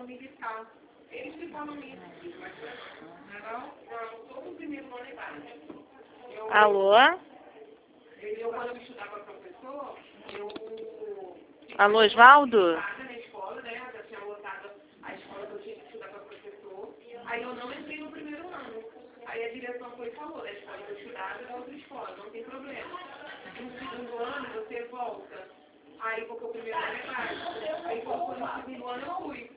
militar. Eles que falam isso. Não, todo o primeiro ano é básico. Alô? Quando eu estudava professor, Alô, Osvaldo? na escola, né? Já tinha lotado a escola que eu tinha que estudar para professor. Aí eu não entrei no primeiro ano. Aí a direção foi e falou, da escola que eu estudava era outra escola, não tem problema. No segundo ano você volta. Aí porque o primeiro ano é básico. Aí quando foi no segundo ano eu fui.